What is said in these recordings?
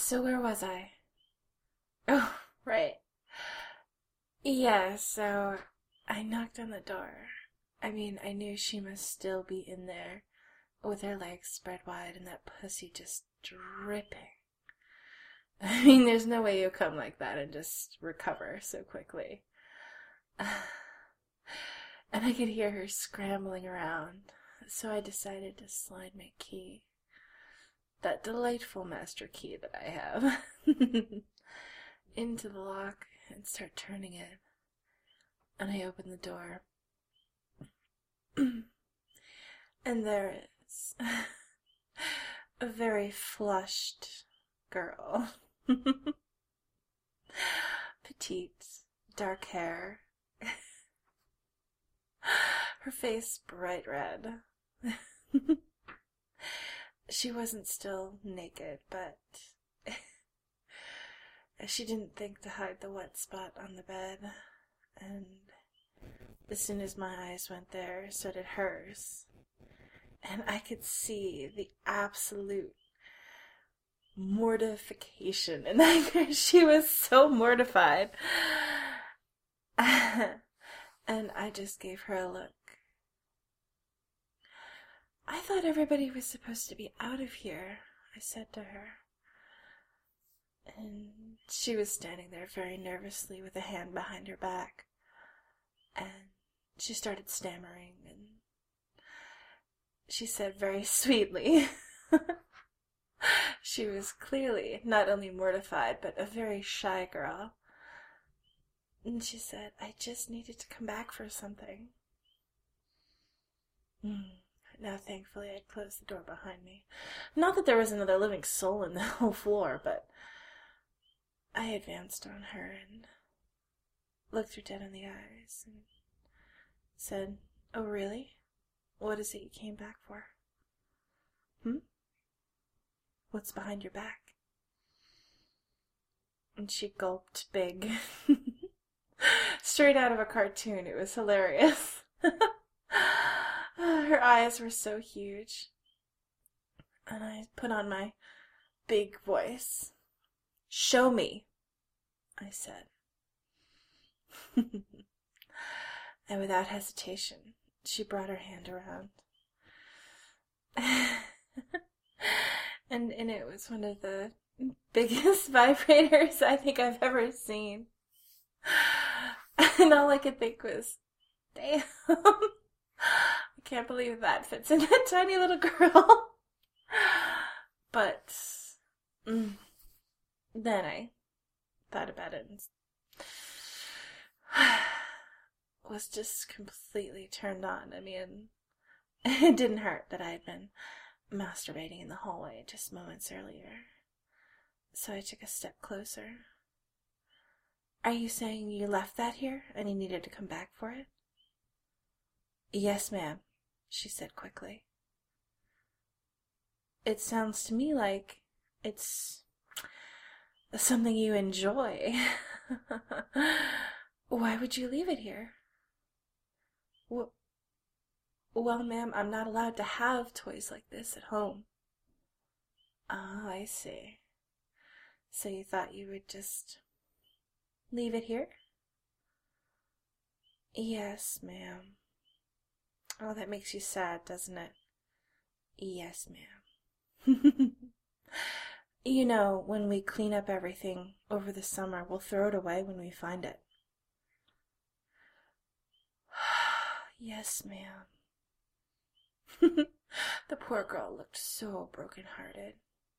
So where was I? Oh, right. Yeah, so I knocked on the door. I mean, I knew she must still be in there with her legs spread wide and that pussy just dripping. I mean, there's no way you come like that and just recover so quickly. And I could hear her scrambling around, so I decided to slide my key, that delightful master key that I have, into the lock and start turning it. And I opened the door, and there is a very flushed girl. Petite, dark hair, her face bright red. She wasn't still naked, but she didn't think to hide the wet spot on the bed, and as soon as my eyes went there, so did hers. And I could see the absolute mortification in that girl. She was so mortified. And I just gave her a look. I thought everybody was supposed to be out of here, I said to her. And she was standing there very nervously with a hand behind her back. And she started stammering, and she said very sweetly. She was clearly not only mortified, but a very shy girl. And she said, I just needed to come back for something. Now, thankfully, I'd closed the door behind me. Not that there was another living soul in the whole floor, but I advanced on her and looked her dead in the eyes and said, Oh, really? What is it you came back for? What's behind your back? And she gulped big. Straight out of a cartoon. It was hilarious. Her eyes were so huge. And I put on my big voice. Show me, I said. And without hesitation, she brought her hand around. And in it was one of the biggest vibrators I think I've ever seen. And all I could think was, damn, I can't believe that fits in that tiny little girl. But then I thought about it and was just completely turned on. I mean, it didn't hurt that I had been masturbating in the hallway just moments earlier. So I took a step closer. Are you saying you left that here and you needed to come back for it? Yes, ma'am, she said quickly. It sounds to me like it's something you enjoy. Why would you leave it here? Well, ma'am, I'm not allowed to have toys like this at home. Oh, I see. So you thought you would just leave it here? Yes, ma'am. Oh, that makes you sad, doesn't it? Yes, ma'am. You know, when we clean up everything over the summer, we'll throw it away when we find it. Yes, ma'am. The poor girl looked so broken-hearted.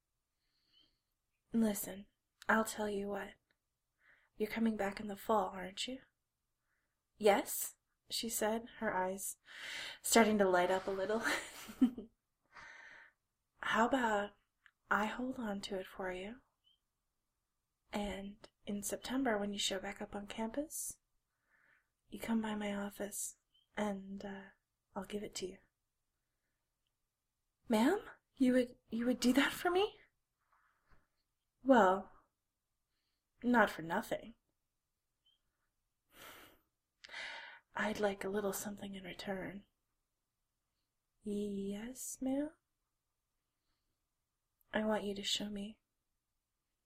Listen, I'll tell you what. You're coming back in the fall, aren't you? Yes, she said, her eyes starting to light up a little. How about I hold on to it for you, and in September when you show back up on campus, you come by my office and I'll give it to you. Ma'am, you would do that for me? Well, not for nothing. I'd like a little something in return. Yes, ma'am? I want you to show me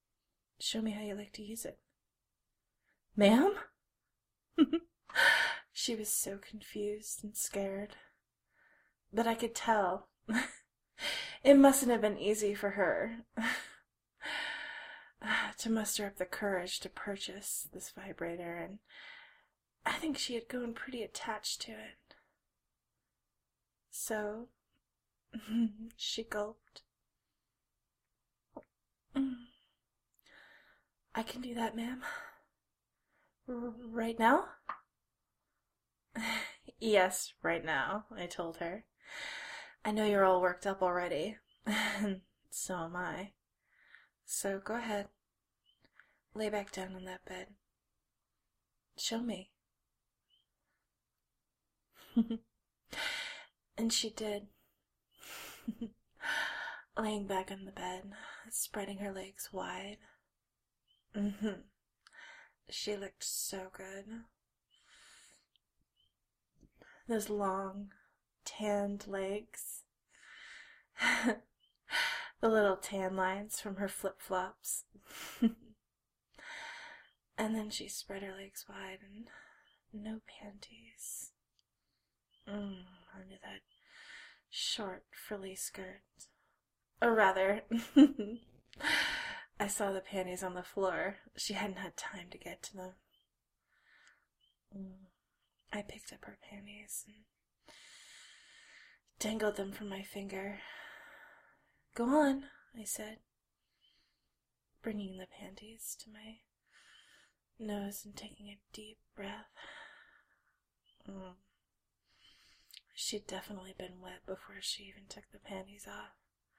Show me how you like to use it. Ma'am? She was so confused and scared. But I could tell. It mustn't have been easy for her to muster up the courage to purchase this vibrator, and I think she had grown pretty attached to it. So, she gulped. I can do that, ma'am. Right now? Yes, right now, I told her. I know you're all worked up already. So am I. So go ahead. Lay back down on that bed. Show me. And she did. Laying back on the bed, spreading her legs wide. She looked so good. Those long, tanned legs. The little tan lines from her flip-flops. And then she spread her legs wide and no panties. Under that short, frilly skirt. Or rather, I saw the panties on the floor. She hadn't had time to get to them. I picked up her panties and dangled them from my finger. Go on, I said, bringing the panties to my nose and taking a deep breath. She'd definitely been wet before she even took the panties off.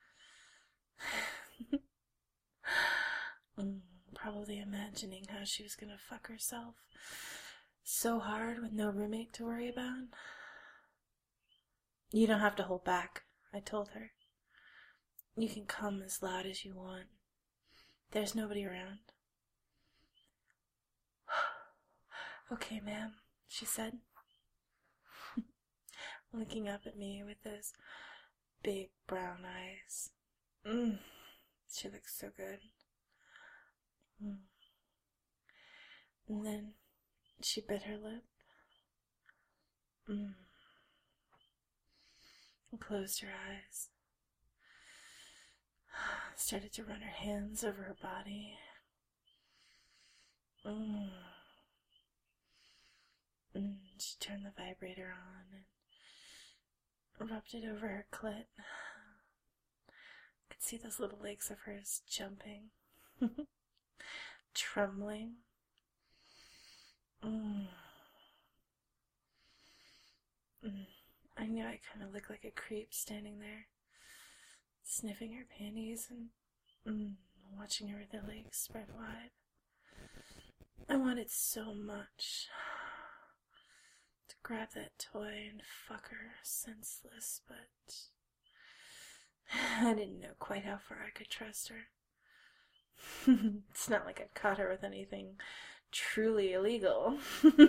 Probably imagining how she was gonna fuck herself so hard with no roommate to worry about. You don't have to hold back, I told her. You can come as loud as you want. There's nobody around. Okay, ma'am, she said, looking up at me with those big brown eyes. She looks so good. And then she bit her lip. And closed her eyes. Started to run her hands over her body. She turned the vibrator on and rubbed it over her clit. I could see those little legs of hers jumping, trembling. I knew I kind of looked like a creep standing there, sniffing her panties and watching her with her legs spread wide. I wanted so much to grab that toy and fuck her senseless, but I didn't know quite how far I could trust her. It's not like I'd caught her with anything truly illegal.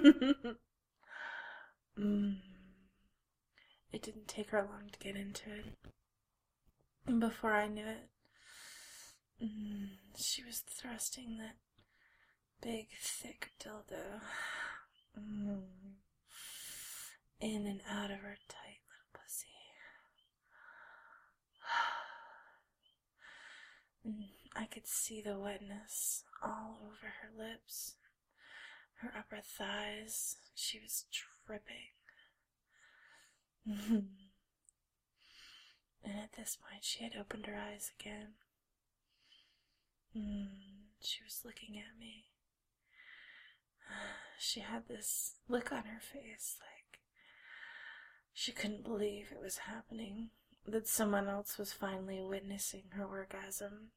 It didn't take her long to get into it. And before I knew it, she was thrusting that big, thick dildo in and out of her tight little pussy. I could see the wetness all over her lips, her upper thighs. She was dripping. And at this point, she had opened her eyes again. She was looking at me. She had this look on her face, like she couldn't believe it was happening, that someone else was finally witnessing her orgasm.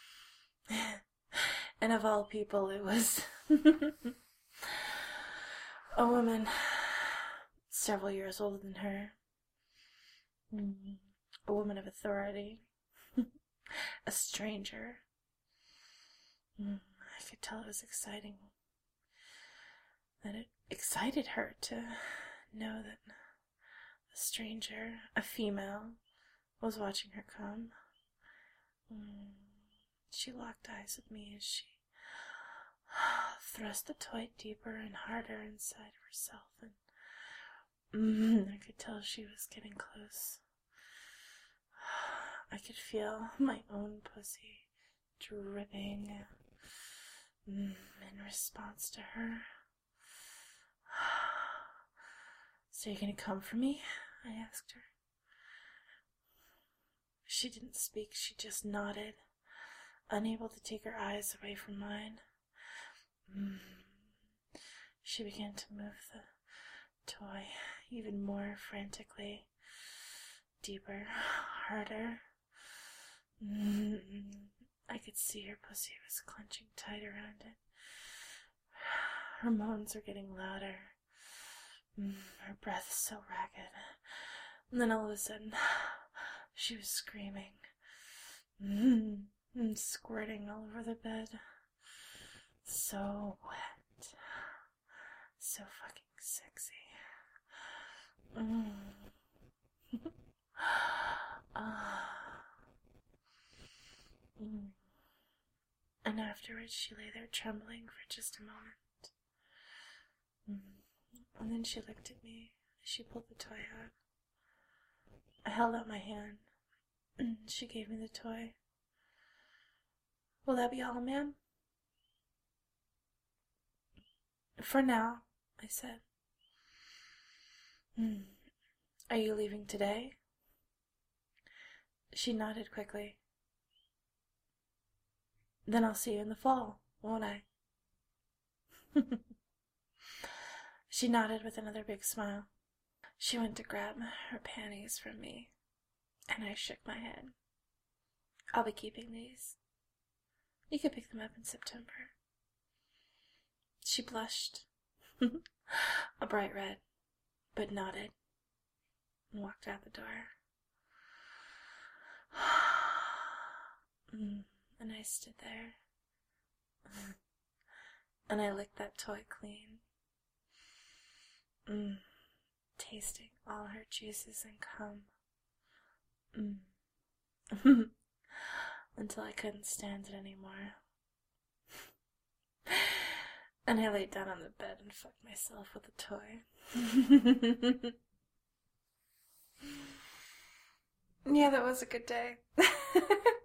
And of all people, it was a woman several years older than her. A woman of authority. A stranger. I could tell it was exciting. That it excited her to know that a stranger, a female, was watching her come. She locked eyes with me as she thrust the toy deeper and harder inside of herself, and I could tell she was getting close. I could feel my own pussy dripping in response to her. So you're gonna come for me? I asked her. She didn't speak, she just nodded, unable to take her eyes away from mine. She began to move the toy even more frantically, deeper, harder. I could see her pussy was clenching tight around it. Her moans were getting louder. Her breath so ragged. And then all of a sudden, she was screaming and squirting all over the bed. So wet. So fucking sexy. And afterwards she lay there trembling for just a moment. And then she looked at me as she pulled the toy out. I held out my hand. She gave me the toy. Will that be all, ma'am? For now, I said. Are you leaving today? She nodded quickly. Then I'll see you in the fall, won't I? She nodded with another big smile. She went to grab her panties from me, and I shook my head. I'll be keeping these. You could pick them up in September. She blushed, a bright red, but nodded, and walked out the door. And I stood there, and I licked that toy clean, tasting all her juices and cum, until I couldn't stand it anymore. And I laid down on the bed and fucked myself with the toy. Yeah, that was a good day.